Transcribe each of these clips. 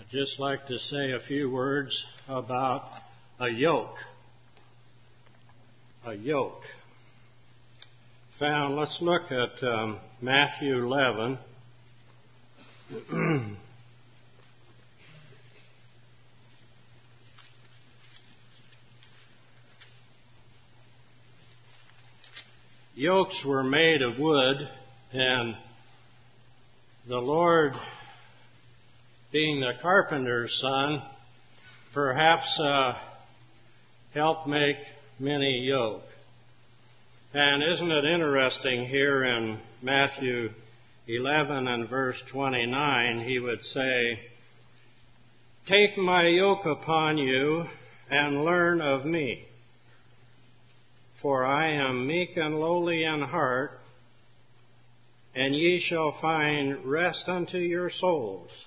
I'd just like to say a few words about a yoke. A yoke. Let's look at Matthew 11. Yokes were made of wood, and the Lord, being the carpenter's son, perhaps helped make many yoke. And isn't it interesting here in Matthew 11 and verse 29, he would say, "Take my yoke upon you and learn of me, for I am meek and lowly in heart, and ye shall find rest unto your souls.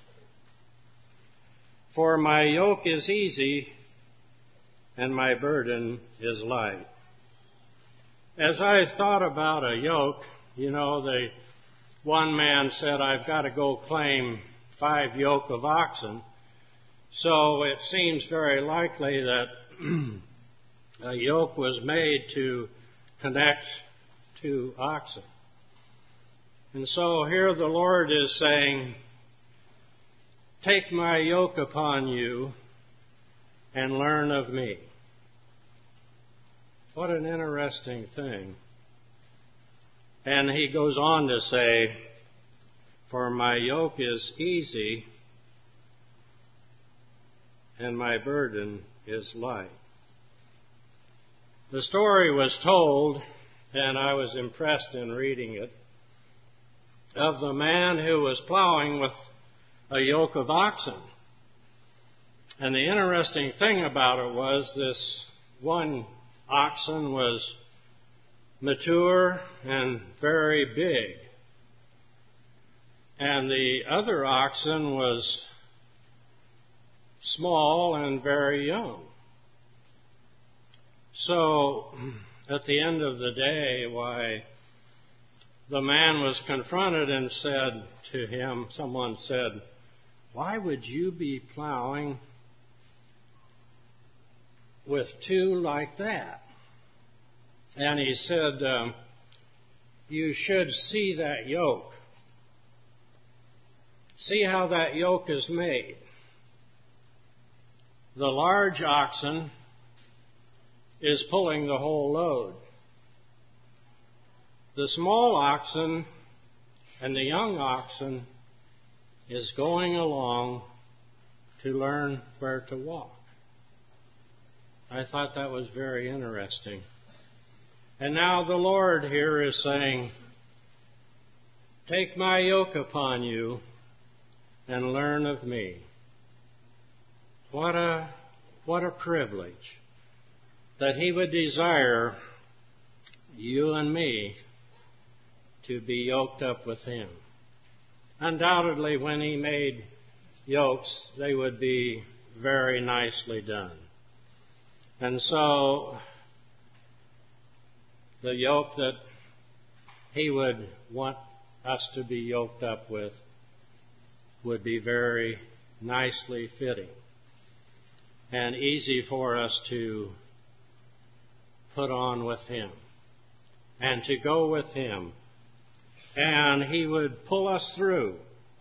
For my yoke is easy, and my burden is light." As I thought about a yoke, the one man said, "I've got to go claim 5 yoke of oxen." So it seems very likely that a yoke was made to connect 2 oxen. And so here the Lord is saying, "Take my yoke upon you and learn of me." What an interesting thing. And he goes on to say, "For my yoke is easy and my burden is light." The story was told, and I was impressed in reading it, of the man who was plowing with a yoke of oxen. And the interesting thing about it was this one oxen was mature and very big, and the other oxen was small and very young. So at the end of the day, the man was confronted and said to him, someone said, "Why would you be plowing with 2 like that?" And he said, "You should see that yoke. See how that yoke is made. The large oxen is pulling the whole load. The small oxen and the young oxen is going along to learn where to walk." I thought that was very interesting. And now the Lord here is saying, "Take my yoke upon you and learn of me." What a privilege that he would desire you and me to be yoked up with him. Undoubtedly, when he made yokes, they would be very nicely done. And so the yoke that he would want us to be yoked up with would be very nicely fitting and easy for us to put on with him and to go with him. And he would pull us through.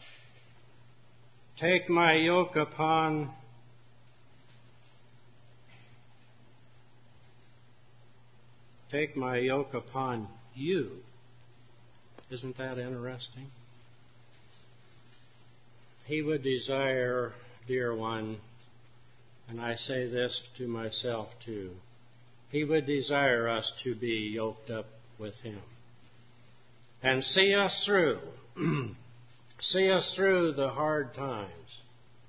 Take my yoke upon you. Isn't that interesting? He would desire, dear one, and I say this to myself too, he would desire us to be yoked up with him and see us through. See us through the hard times.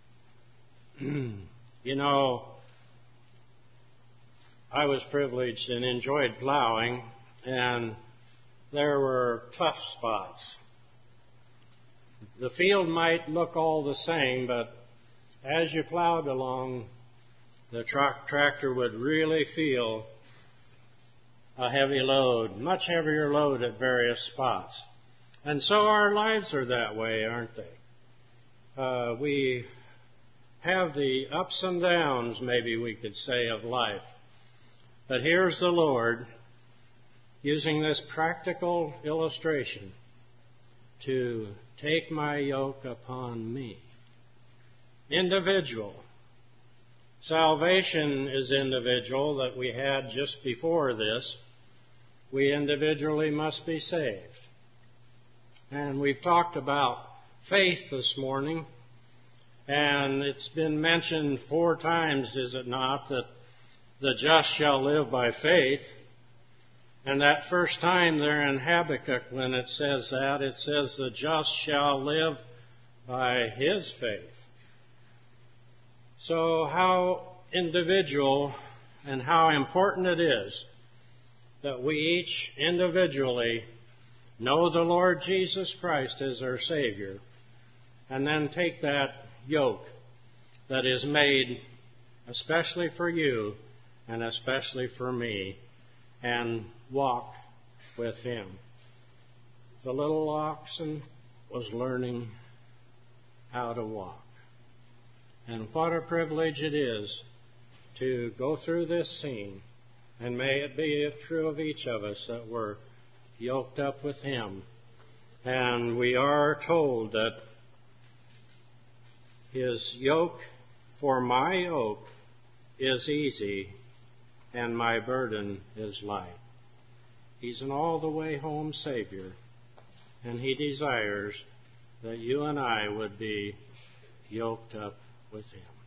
I was privileged and enjoyed plowing, and there were tough spots. The field might look all the same, but as you plowed along, the tractor would really feel a heavy load, much heavier load at various spots. And so our lives are that way, aren't they? We have the ups and downs, maybe we could say, of life. But here's the Lord using this practical illustration to take my yoke upon me. Individual. Salvation is individual that we had just before this. We individually must be saved. And we've talked about faith this morning, and it's been mentioned 4 times, is it not, that the just shall live by faith. And that first time there in Habakkuk when it says that, it says the just shall live by his faith. So how individual and how important it is that we each individually know the Lord Jesus Christ as our Savior, and then take that yoke that is made especially for you and especially for me, and walk with him. The little oxen was learning how to walk. And what a privilege it is to go through this scene, and may it be true of each of us that we're yoked up with him. And we are told that his yoke, for my yoke, is easy, and my burden is light. He's an all-the-way home Savior, and he desires that you and I would be yoked up with him.